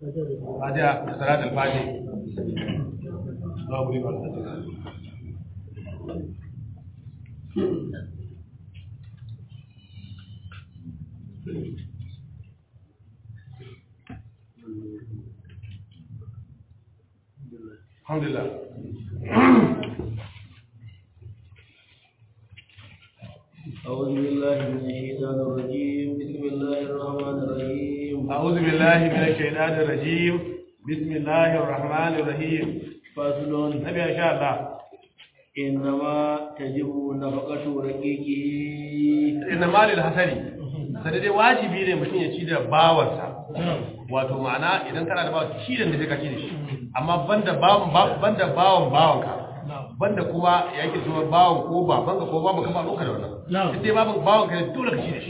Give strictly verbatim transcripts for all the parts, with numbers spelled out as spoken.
Fatiha da salatul Fatiha. Za mu riƙa da Alhamdulillah. أعوذ بالله من الشيطان الرجيم بسم الله الرحمن الرحيم أعوذ بالله من الشيطان الرجيم بسم الله الرحمن الرحيم. فصل نبي إن شاء الله. إنما تجب نفقة رقيقه إنما للحسن sai dai wajibi ne mutum ya ci da bawansa, wato ma'ana idan kana da bawan ci da sai ka ci da shi, amma banda bawan banda bawan bawanka, banda kuma ya yake cewa bawan ko baban ka ko baban ka ba roka da wannan, sai baban bawan ka dole ka ci da shi.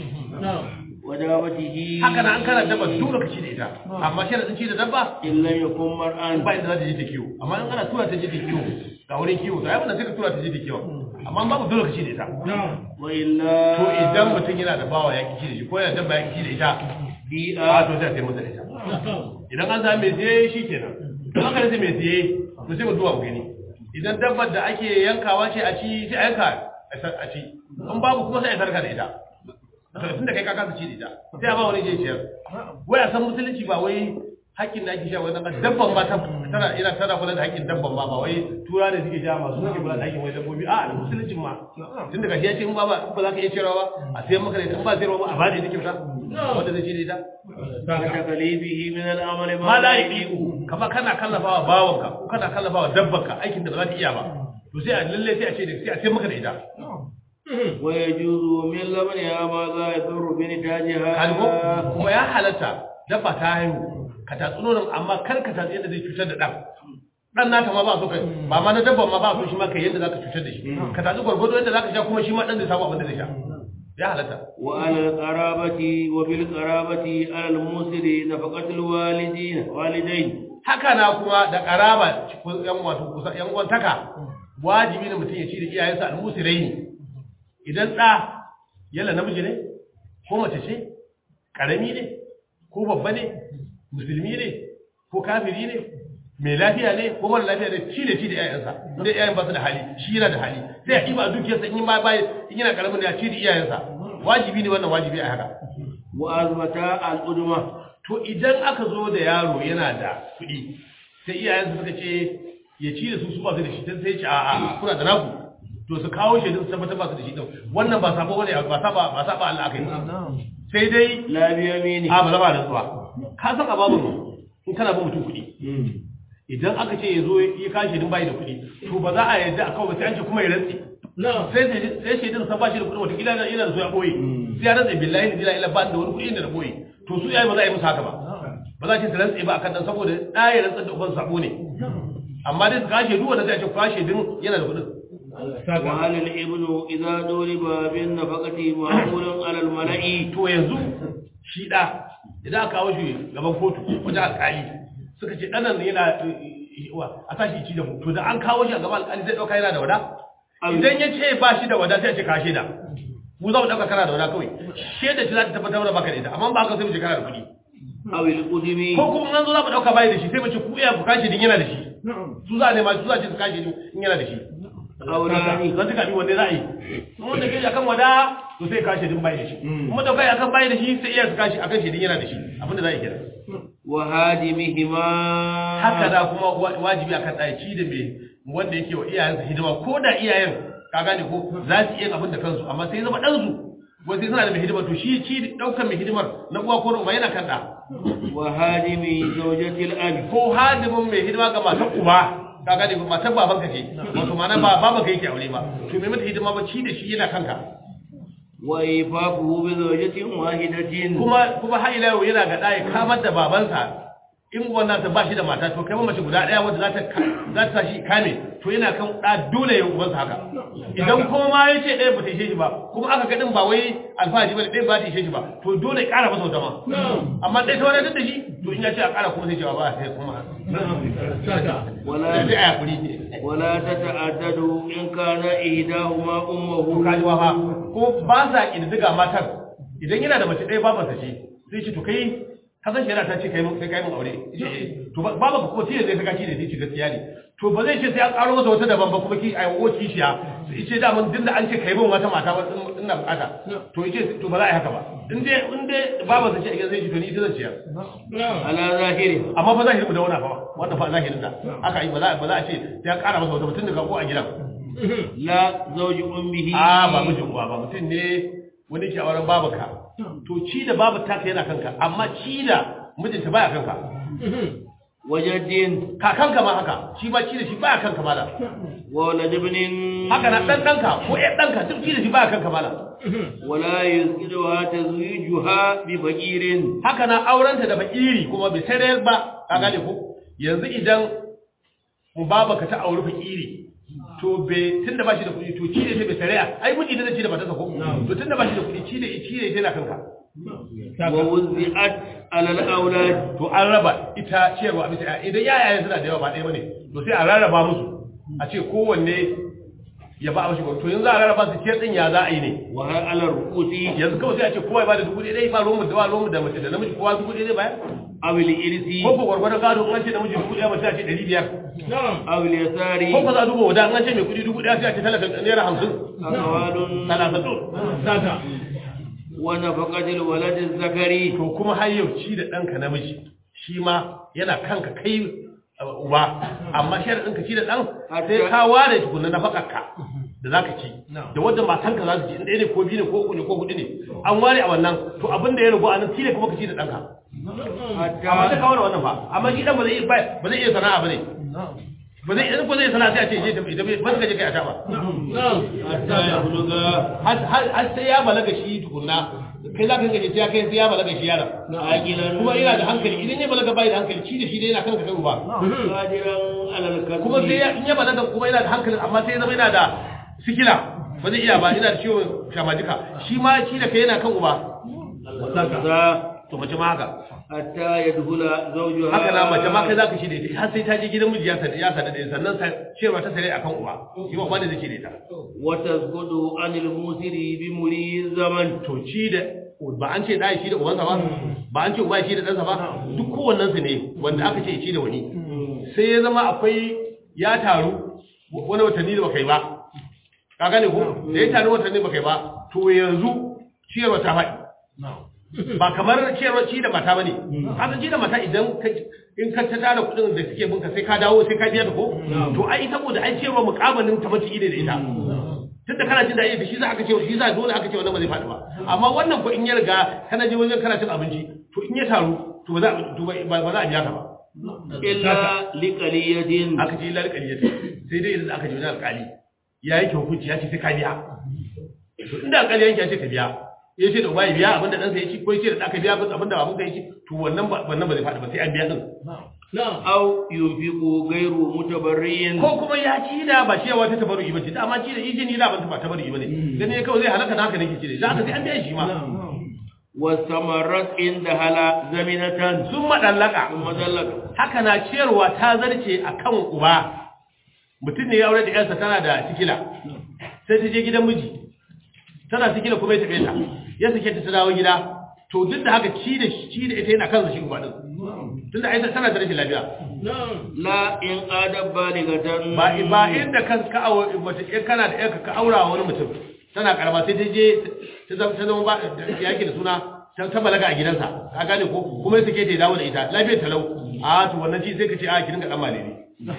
ودابته haka nan an kana dabba dole ka ci da ita, amma shi da ci da dabba إلا يكون مرآن ba inda za ta je ta kiwo, amma in ana tura ta je ta kiwo ga wurin kiwo to ai wannan sai ka tura ta je ta kiwo, amma babu dole ka ci da ita. وإلا To idan mutum yana da bawa ya ki ci da shi ko yana dabba ya ki ci da ita, بيئة a to sai sai masa da ita. Idan an samu mai siye shi kenan, don haka ne sai mai siye to sai mu zuwa mu gani. Idan dabbar da ake yankawa ce a ci sai a yanka a ci, in babu kuma sai a sarka da ita. To tunda kai ka kasa ci da ita sai a ba wani je ciyar. Wai a san musulunci ba wai haƙƙin da ake sha wai dan dabban ma tana ina tana kula da haƙƙin dabban ma ba wai tura da suke sha masu suke kula da haƙƙin wai dabbobi a musuluncin ma tunda gashi ya ce in ba ba za ka iya ciyarwa ba a sayan maka da ita in ba sayarwa ba a ba da ita kyauta wanda zai ci da ita. وتكليفه من العمل Ma ما la لا yaqiqu يطيق kama kana kallafawa bawanka ko kana kallafawa dabbanka aikin da ba za ta iya ba to sai a lalle sai a ce da sai a sayar maka da ita. ويجوز من لبنها ما لا يضر بنتاجها Kalgo kuma ya halatta dabba ta haihu ka tatsi nonon amma kar ka tatsi yadda zai cutar da ɗan. Ɗan naka ma ba so ka ba ma na dabban ma ba so shi ma kai yadda za ka cutar da shi. Ka tatsi gwargwado yadda za ka sha kuma shi ma ɗan zai samu abin da zai sha. Ya halatta. وعلى القرابة وبالقرابة على الموسر نفقة الوالدين والدين Haka na kuma da ƙaraba yan wato kusa yan uwantaka wajibi ne mutum ya ci da iyayensa almusirai ne. Idan ɗa yalla namiji ne ko mace ce ƙarami ne ko babba ne musulmi ne ko kafiri ne mai lafiya ne ko mara lafiya ne ci da ci da iyayensa inda iyayen ba su da hali shi yana da hali sai ya ɗiba a dukiyarsa in ma bai in yana ƙaramin da ya ci da iyayensa wajibi ne wannan wajibi a haka. وأزمتا الأدمة To idan aka zo da yaro yana da kuɗi sai iyayensa suka ce ya ci da su su ba su da shi sai ya ce a'a kuna da naku to su kawo shaidu su tabbatar ba su da shi din wannan ba sabo bane ba saba ba saba Allah akai sai dai لا بيمينه a ba zama da tsuwa ka san ababu in kana ba mutum kuɗi idan aka ce ya zo ya kawo shaidun bayi da kuɗi to ba za a yarda a kawo ba sai an ce kuma ya rantsi sai sai shaidun san ba shi da kuɗi wata kila yana da so ya boye sai ya rantsi billahi la ilaha illa ba da wani kuɗi da na boye to su yayi ba za a yi musu haka ba ba za a ce su rantsi ba akan dan saboda ɗaya rantsi da uban sabo ne amma dai su kawo shaidu wanda sai a ce kawo shaidun yana da kuɗin. وهل الابن إذا ضرب بالنفقة معمول على الملأ To yanzu shi ɗa idan aka kawo shi gaban kotu wajen alƙali suka ce ɗanan yana a sa shi ci da mu to da an kawo shi a gaban alƙali zai ɗauka yana da wada idan ya ce ba shi da wada sai a ce ka shaida mu za mu ɗauka kana da wada kawai shaida ce za ta tabbatar da baka da ita amma ba haka sai mu ce kana da kuɗi أو القدم ko kuma an zo za mu ɗauka bai da shi sai mu ce ku iya ku kashe din yana da shi su za a nema su za a ce su kashe din in yana da shi. أو راني zan tuka bi wanda za a yi wanda kai akan wada to sai kashe din bai da shi kuma da kai akan bai da shi sai iya su kashe akan shi din yana da shi abinda za a yi kira. وهادمهما Haka da kuma wajibi akan ɗaci da mai wanda yake wa iyayensa hidima ko da iyayen ka gane ko za su iya abin da kansu amma sai zama ɗansu wai sai suna da mai hidima to shi ci ɗaukar mai hidimar na uwa ko na uba yana kan ɗa. وهادم زوجة الأب Ko hadimin mai hidima ga matan uba ka gane ko matan babanka ce wato ma'ana ba babanka yake aure ba to mai mata hidima ba ci da shi yana kanka. وإيفاقه بزوجة واحدة kuma kuma har ila yau yana ga ɗaya kamar da babansa in wannan ta bashi da mata to kai mace guda ɗaya wanda za ta za ta shi kame to yana kan ɗa dole ya ubansa haka idan kuma ma ya ce ɗaya ba ta ishe shi ba kuma aka ga ɗin ba wai alfahari ba ɗaya ba ta ishe shi ba to dole ya ƙara masa wata ma amma ɗaya ta wadatar da shi to in ya ce a ƙara kuma sai cewa ba sai kuma ولا sai a yakuri ولا تتعدد إن كان إحداهما ko أمه kajuwa fa ko ba sa ƙididdiga matar idan yana da mace ɗaya babansa ce sai ce to kai kasan shari'a ta ce kai mun kai kai mun aure to ba ba ko tiye zai saka ki da shi gaskiya ne to ba zai ce sai an karo masa wata daban ba kuma ki ai wo kishiya yace da mun dinda an ce kai mun wata mata ina bukata to yace to ba za a yi haka ba in dai in dai baba zai ce a zai ji to ni ita zan ciya ala zahiri amma fa zahirin da wannan fa wannan fa zahirin da aka yi ba za ba za a ce sai an kara masa wata mutum da ko a gidan la zawji ummihi a ba mijin uwa ba mutum ne wani ke auren babanka to ci da babu taka yana kanka amma ci da mijinta baya kanka wajaddin kakanka ma haka shi ba ci da shi baya kanka mala wa ladibnin haka na dan danka ko ɗan danka duk ci da shi baya kanka mala wala yuzkiruha tazwijuha bi faqirin haka na aurenta da fakiri kuma bai sayar ba ka gane ko yanzu idan mu babaka ta auri fakiri to be tunda ba shi da kuɗi to ci da shi bai sayar ai miji da ci da matarsa ko to tunda ba shi da kuɗi ci da ci da yana kanka wa wuzi'at ala al-awlad to an raba ita ciyarwa bisa idan yayayen suna da yawa ba ɗaya bane to sai a rarraba musu a ce kowanne ya ba mashi to yanzu a rarraba su ciyar din ya za a yi ne wa har ala ru'usi yanzu kawai sai a ce kowa ya ba da dubu ɗaya ba ruwan mu da ruwan mu da mace da namiji kowa dubu ɗaya baya awil irsi ko ko gwargwadon gado an ce namiji dubu ɗaya mace a ce ɗari biyar awil yasari ko ko za a duba wada an ce mai kuɗi dubu ɗaya sai a ce talaka naira hamsin akawalun talatatu sata wa nafaqatil walad az-zakari to kuma har yau ci da ɗanka namiji shi ma yana kanka kai uba amma sharadin ka ci da ɗan sai ka ware tukunna na fakarka da zaka ci da wanda matanka za su ci inda ne ko biyu ne ko uku ne ko hudu ne an ware a wannan to abin da ya rubu a nan tile kuma ka ci da ɗanka amma sai ka ware wannan fa amma shi ɗan ba zai ba zai iya sana'a ba ne ba zai in ko zai sana'a sai a ce je ta idan ba ka je kai a ta ba hatta ya buluga har har sai ya balaga shi tukunna kai za ka gaje sai ya kai sai ya balaga shi yaron aqilan kuma yana da hankali idan ya balaga bai da hankali shi da shi dai yana kanka kai uba qadiran ala al-kasbi kuma sai ya in ya balaga kuma yana da hankali amma sai ya zama yana da sikila ba zai iya ba yana da ciwon shamajika shi ma shi da kai yana kan uba za to mace ma haka hatta yadkhula zawjuha haka na mace ma kai zaka shi da ita har sai ta je gidan miji ya sada ya sada da sannan sai cewa ta sare akan uba shi ba da zai da ita wa tasqudu anil musiri bi muri zaman to ci da ba an ce dai shi da ubansa ba ba an ce uba shi da ɗansa ba duk kowannen su ne wanda aka ce ci da wani sai ya zama akwai ya taru wani watanni da baka yi ba ka gane ko da ya taru watanni baka yi ba to yanzu ciyarwa ta faɗi ba kamar ciyarwa ci da mata bane kasan ci da mata idan in ka ta tara kuɗin da suke binka sai ka dawo sai ka biya da ko to ai saboda ai ciyarwa muƙabalin ta mace ide da ita tunda kana jin daɗi da shi za aka ce shi za dole aka ce wannan ba zai faɗi ba amma wannan ko in ya riga kana je wajen kana cin abinci to in ya taru to ba za to ba za a biya ka ba illa liqaliyatin aka ce illa liqaliyatin sai dai idan aka je wajen alƙali ya yake hukunci ya ce sai ka biya to inda alƙali yanke ya ce ka biya ya ce da uba ya biya abinda ɗansa ya ci ko ya ce da aka biya abinda babanka ya ci to wannan wannan ba zai faɗi ba sai an biya din aw yunfiqu ghayru mutabarriyin ko kuma ya ci da ba shi wata tabarru'i ba ce da amma ci da izini da ban ba tabarru'i bane dan ne kawai zai halaka da haka nake ci da haka sai an biya shi ma wasamarat inda hala zaminatan sun madallaka sun madallaka haka na ciyarwa ta zarce akan uba mutum ne ya aure da yarsa tana da sikila sai ta je gidan miji tana sikila kuma ya tabe ta ya sake ta dawo gida to duk da haka ci da ci da ita yana kansa shi uba din tunda ai tana da rashin lafiya la in adab baligatan ba ba inda kan ka aure mace kana da yarka ka aura wani mutum tana karama sai ta je ta zama ta zama ba yake da suna ta balaga a gidansa ka gane ko kuma sai ke ta dawo da ita lafiyar talau a to wannan ci sai ka ce a ki dinga dan malami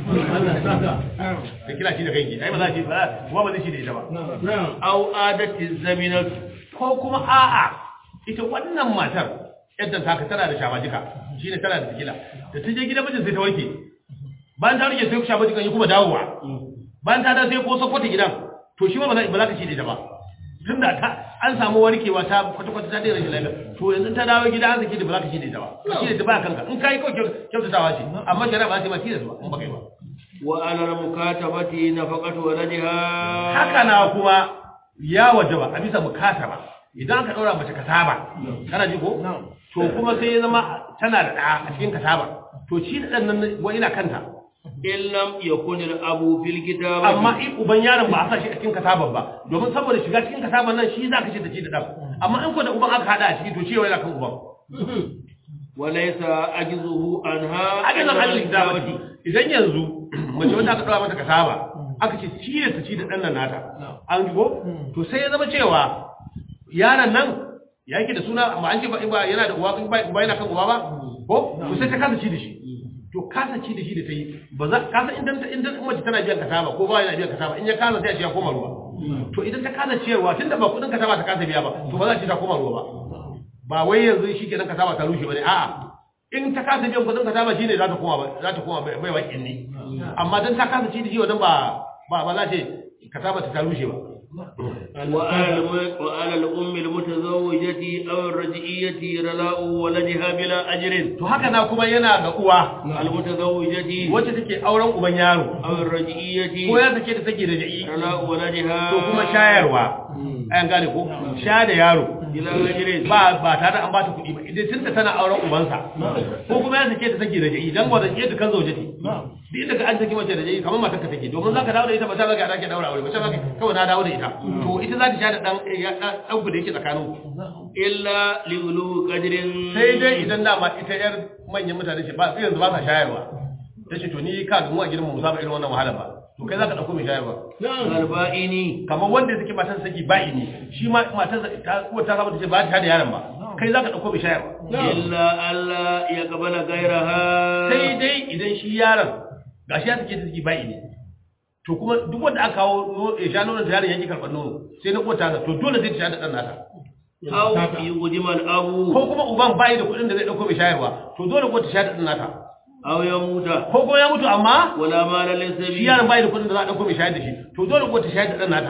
ka kira shi da kanki ai ba za ki ba kuma ba zai shi da ita ba aw adati zaminat ko kuma a'a ita wannan matar yadda ta ka tana da shamajika shine tana da sikila da ta je gidan mijin sai ta warke bayan ta warke sai ku shamajika yi kuma dawowa bayan ta da sai ko sakwata gidan to shi ma ba za ka ci da ita ba tunda ta an samu warkewa ta kwata kwata ta daina lafiya to yanzu ta dawo gida an saki da ba za ka ci da ita ba shi da ta ba kanka in kai kawai kyautatawa ce amma shari'a ba sai ma ci da su ba in ba kai ba wa ala mukatabati nafaqatu waladiha haka na kuma ya wajaba a bisa mukataba idan ka daura mace kasaba kana ji ko to kuma sai ya zama tana da da a cikin kasaba to ci da dan nan wa ina kanta illam yakun al-abu fil kitabati amma in uban yaron ba a sa shi a cikin kasaban ba domin saboda shiga cikin kasaban nan shi zaka ce da ci da dan amma in ko da uban aka hada a ciki to cewa yana kan uban walaysa ajzuhu anha ajizan ajin kitabati idan yanzu mace wanda aka daura mata kasaba aka ce ci da ci da dan nan nata an go to sai ya zama cewa yaron nan yake da suna amma an ce ba yana da uwa ba yana kan uwa ba ko to sai ta kasa ci da shi to kasa ci da shi da ta yi ba za kasa idan idan mace tana biyan kasaba ko ba yana biyan kasaba in ya kasa sai a ce ya koma ruwa to idan ta kasa ciyarwa tunda ba kudin kasaba ta kasa biya ba to ba za a ce ta koma ruwa ba ba wai yanzu shi kenan kasaba ta rushe bane a'a in ta kasa biyan kudin kasaba shine za ta koma za ta koma bai wakin ne amma dan ta kasa ci da shi wannan ba ba ba za ce kasaba ta rushe ba وعلى وعلى الأم المتزوجة أو الرجعية رلاء ولدها بلا أجر. to haka na kuma yana ga uwa المتزوجة wacce take auren uban yaro أو الرجعية ko ya take da take raji'i رلاء ولدها to kuma shayarwa ayan gane ko sha da yaro بلا أجر. ba ba tare an bata kuɗi ba idan tunda tana auren ubansa ko kuma ya take da take raji'i dan gwadan yadda kan zauje ce duk inda ka an take mace raji'i kamar matar ka take domin zaka dawo da ita ba ta zaka dake daura aure ba ta zaka kawai na dawo da ita to ita za ta sha da dan dan ku da yake tsakanin إلا لأولو قدر. sai dai idan dama ita yar manyan mutane ce ba yanzu ba sa shayarwa tace to ni ka ga mu a gidan mu musaba irin wannan wahala ba to kai zaka dauko mai shayarwa البائني kamar wanda yake matan saki ba'i ne shi ma matan ta ko ta saba tace ba ta da yaron ba kai zaka dauko mai shayarwa إلا ألا يقبل غيرها. sai dai idan shi yaron gashi ya take saki ba'i ne to kuma duk wanda aka kawo ya sha nonon da yaron yake karɓar nono sai na kota to dole sai ta sha da dan nata أو يقدم الأب. ko kuma uban bayi da kuɗin da zai dauko mai shayarwa to dole ko ta sha da dan nata أو يموت. ko kuma ya mutu amma ولا مال shi للسبيل. yaron bayi da kuɗin da za a dauko mai shayar da shi to dole ko ta shayar da dan nata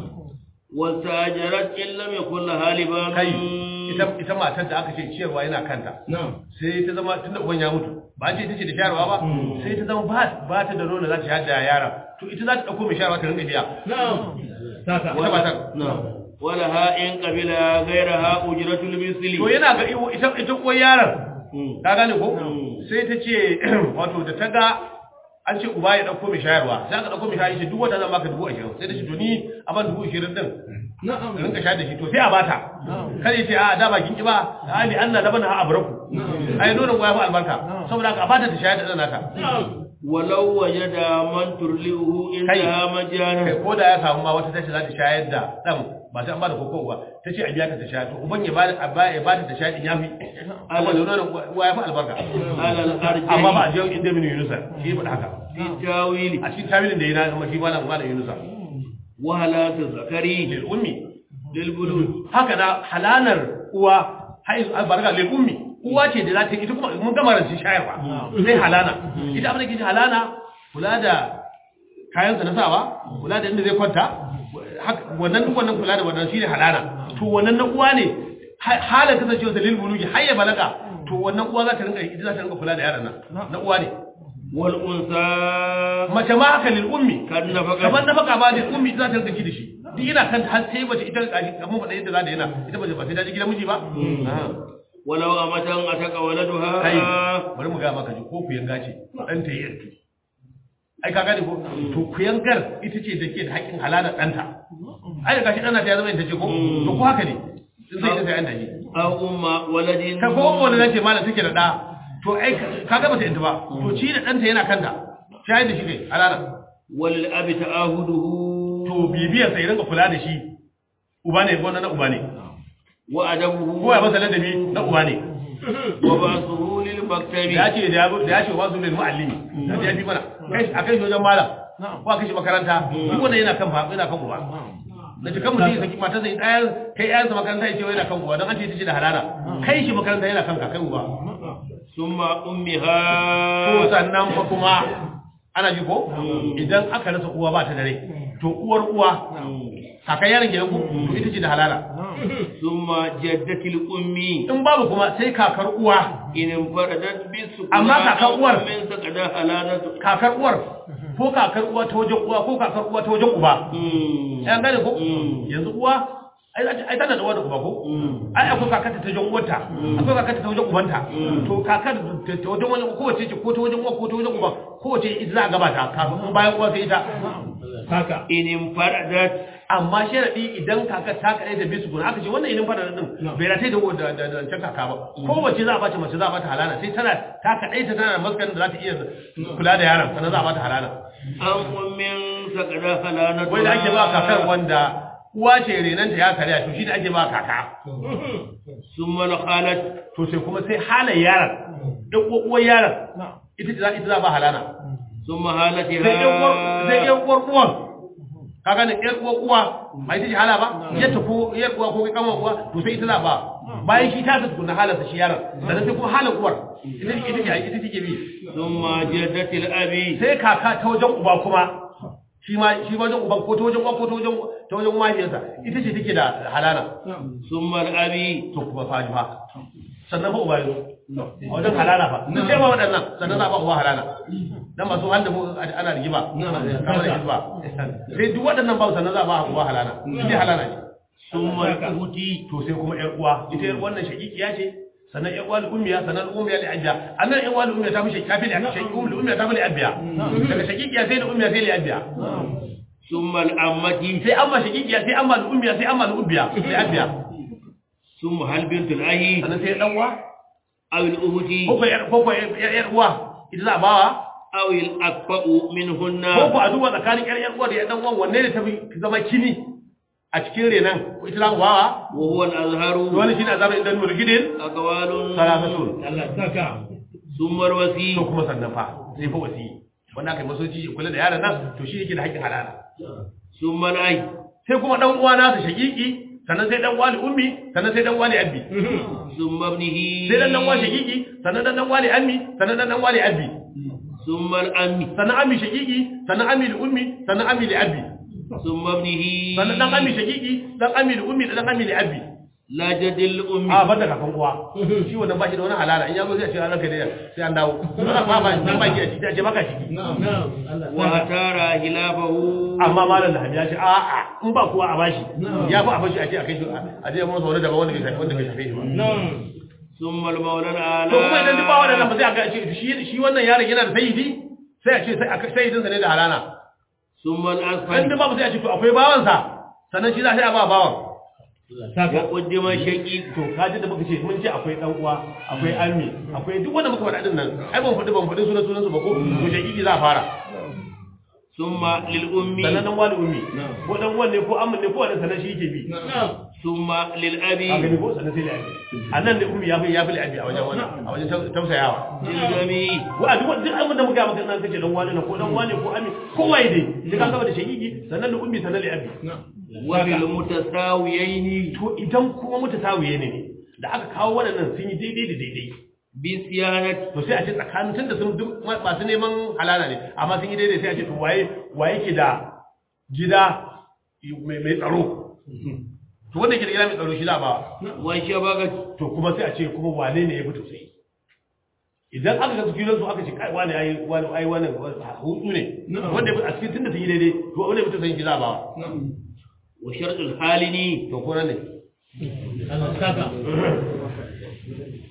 واستأجرت إن لم يكن لها لبان. kai ita ita matar da aka ce ciyarwa yana kanta sai ta zama tunda uban ya mutu ba ce ita ce da shayarwa ba sai ta zama ba ba ta da nono za ta shayar da yara to ita za ta dauko mai shayarwa ta rinka biya ita matar ولها إن قبل غيرها أجرة المثل. to yana ga ita ita ko yaron ka gane ko sai ta ce wato da ta ga an ce uba ya dauko mai shayarwa sai aka dauko mai shayarwa duk wata zan baka dubu ashirin sai ta ce to ni a ban dubu ashirin din na'am rinka shayar da shi to sai a bata kada ya ce a da bakin ki ba ali anna labana ha abraku ai nonon goya fa albarka saboda ka a bata ta shayar da dan nata ولو وجد من ترلئه إنها مجانا. kai ko da ya samu ma wata tace za ta shayar da dan ba ta an bada koko ba tace a biya ta ta shayar to uban ya bada abba ya bada ta shayar din yafi amma nonon goya fa albarka على الأرجح. amma ba a je inda min yunusa shi ba haka في التاويل. a cikin tawilin da yana kuma shi malam malam yunusa وهلاك الذكري lil ummi للبلوغ. haka da halalar uwa haizu albarka lil ummi uwa ce da za ta ita kuma mun gama ran shayarwa sai halana ita abin da ke halana kula da kayan sa na sawa kula da inda zai kwanta wannan duk wannan kula da wannan shine halana to wannan na uwa ne halar kasancewa da lil bulugi har ya balaga to wannan uwa za ta rinka ita za ta rinka kula da yaron nan na uwa ne والأنثى mace ma haka lil ummi كالنفقة. kamar nafaka ba lil ummi za ta rinka ci da shi duk ina kan har sai mace ita kashi kamar faɗa yadda za ta yana ita mace ba sai ta ji gidan miji ba ولو أمة أتك ولدها. kai bari mu ga maka ji ko ku yanga ce dan ta yi yarki ai ka gane ko to ku yangar ita ce da ke da haƙƙin halalar ɗanta ai da gashi ɗana ta ya zama ita ce ko to ko haka ne sun sai ita sai an taji أو أم ولد. ka ko wanda nace malam take da ɗa to ai ka ga bata yanta ba to ci da ɗanta yana kanta shayar da shi kai halala وللأب تعاهده. to bibiyar sai rinka kula da shi uba ne ko na uba ne وأدبه. ko ya masa ladabi na uba ne وبعثه للمكتب. ya ce da ya ce wasu lil muallimi da ya bi mana kai akai shi wajen malam ko akai shi makaranta duk wanda yana kan fa yana kan uba da cikin mutum ya saki mata zai ɗayan kai ƴaƴan sa makaranta ya ce yana kan uba don an ce ita ce da halala kai shi makaranta yana kan ka kai uba ثم أمها. to sannan fa kuma ana ji ko idan aka rasa uwa ba ta da rai to uwar uwa kakan yaron gidan ku to ita ce da halala ثم جدة الأم. in babu kuma sai kakar uwa إن انفردت بالسكون. أما كاكا أور. من سكن حلالة. kakar uwar ko kakar uwa ta wajen uwa ko kakar uwa ta wajen uba an gane ko yanzu uwa ai ai tana da uwa da uba ko ai akwai kakar ta wajen uwarta akwai kakar ta wajen ubanta to kakar ta wajen wani ko wace ce ko ta wajen uwa ko ta wajen uba ko wace ita za a gabata kafin bayan uwa sai ita إن انفردت. amma sharadi idan kaka ta kaɗai ta bisu guna aka ce wannan idan fara din bai ratai da da da kaka ba ko wace za a bace mace za a bata halana sai tana ta kaɗai ta tana maskarin da za ta iya kula da yaron sannan za a bata halana an ummin sakada halana wai da ake ba kakar wanda uwa ce renanta ya karya to shi da ake ba kaka summa khalat to sai kuma sai halan yaron dan uwar yaron ita za ita za ba halana summa halati sai yan uwar sai yan uwar uwan kaga ne yan uwar uwa ba ita ce hala ba yadda ko yan uwa ko kama uwa to sai ita za ba bayan shi ta tsuna halarsa shi yaron sannan sai kuma halan uwar ita ita ce ita take bi summa jaddatil abi sai kaka ta wajen uba kuma shi ma shi wajen uban ko ta wajen uwa ko ta wajen ta wajen mahaifiyarsa ita ce take da halana summa abi to kuma fa fa sannan fa uba yazo wajen halala fa sai ma waɗannan sannan za ba uba halala dan masu wanda mu ana rigima kamar hizba sai duk waɗannan ba sannan za ba uba halala shi halala ne summa uti to sai kuma ƴar uwa ita ƴar wannan shaqiqiya ce sannan ƴan uwa ummiya sannan ummiya li abiya annan ƴan uwa ummiya ta mishi kafi da shaqiqi ummiya ta mishi abiya daga shaqiqiya sai da ummiya sai li abiya summa al-ammati sai amma shaqiqiya sai amma ummiya sai amma ummiya sai abiya summa hal bintul ahi sannan sai dan uwa aw al-ukhti ko ko ƴar ko ko ƴar uwa ita za bawa aw al-aqfa'u minhunna ko ko a duba tsakanin ƴar ƴar uwa da dan uwan wanne ne ta zama kini a cikin renan ita za bawa wa huwa al-azharu wani shine azabar idan murgidin aqwalun salatatun Allah saka summa al-wasi to kuma sannan fa sai fa wasi wanda aka yi masoji kula da yaran nan to shi yake da haƙƙin halala summa al-ay sai kuma dan uwa nasa shaqiqi sannan sai dan uwa li ummi sannan sai dan uwa li abbi summa ibnihi sai dan dan uwa shaqiqi sannan dan dan uwa li ammi sannan dan dan uwa li abbi summa al-ammi sannan ammi shaqiqi sannan ammi li ummi sannan ammi li abbi summa ibnihi sannan dan ammi shaqiqi dan ammi li ummi dan ammi li abbi la jadil ummi a banda kakan uwa shi wannan ba shi da wani halala in yazo sai a ce an ranka da sai an dawo ba ba ba ba ki a ce baka ciki wa tara hilafahu amma malam da hamiya ce a a in ba kowa a bashi ya fi a bashi a ce a kai shi a je mun zaune daban wanda bai shafe wanda bai shafe shi ba summa al-mawlan ala to kuma idan duk ba wannan ba sai a ga ce shi shi wannan yaron yana da sayyidi sai a ce sai a sayyidin sa ne da halala summa al-asfal dan ba sai a ce to akwai bawansa sannan shi za sai a ba bawan wa qaddima shaqi to kaji da muka ce mun ce akwai dan uwa akwai almi akwai duk wanda muka faɗa din nan ai ban faɗi ban faɗi sunan sunan su ba ko to shaqi za a fara summa lil ummi sannan dan wani ummi ko dan uwan ne ko amman ne ko wannan sanan shi yake bi summa lil abi ka gani ko sannan sai li abi annan da ummi ya fi ya fi li abi a wajen wannan a wajen tausayawa jami wa duk duk abin da muka maka nan kace dan wani ne ko dan wani ko ammi ko waye dai sai ka gaba da shaqi sannan da ummi sannan li abi wa bil mutasawiyaini to idan kuma mutasawiye ne da aka kawo waɗannan sun yi daidai da daidai bi siyanat to sai a ce tsakanin tunda sun duk masu neman halala ne amma sun yi daidai sai a ce to waye waye ke da gida mai tsaro to wanda ke da gida mai tsaro shi da ba wa shabaga to kuma sai a ce kuma wane ne ya fito sai idan aka ga gidan su aka ce kai wani ai wani ai wani hutu ne wanda a cikin tunda sun yi daidai to wanda ya fito sai shi da ba wa shartul halini to ko nan ne Allah saka